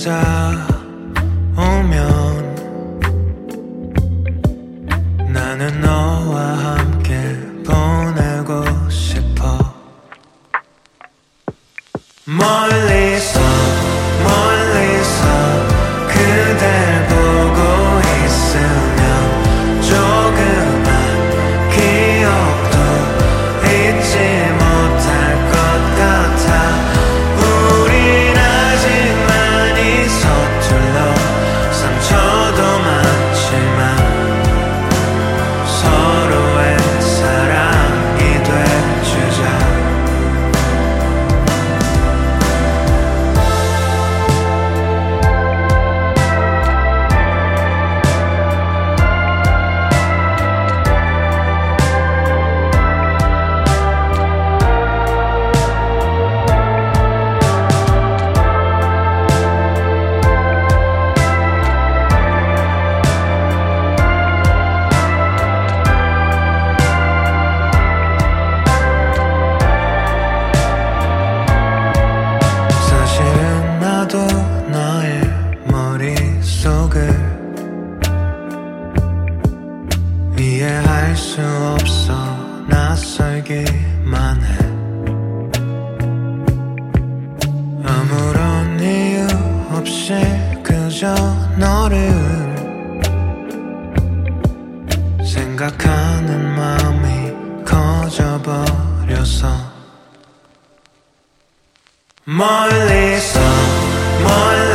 찾아오면 나는 너와 함께 보내고 싶어. 멀리서 그댈 보고 있으면 조그만 기억도 잊지 못할 것 같아. 우린 아직 많이 서툴러 상처도 많지만 서로의 사랑이 돼주자. 사실은 나도 너의 머릿속을 이해할 수 없어. 낯설기만 해. 아무런 이유 없이 그저 너를 생각하는 마음이 커져버려서 멀리서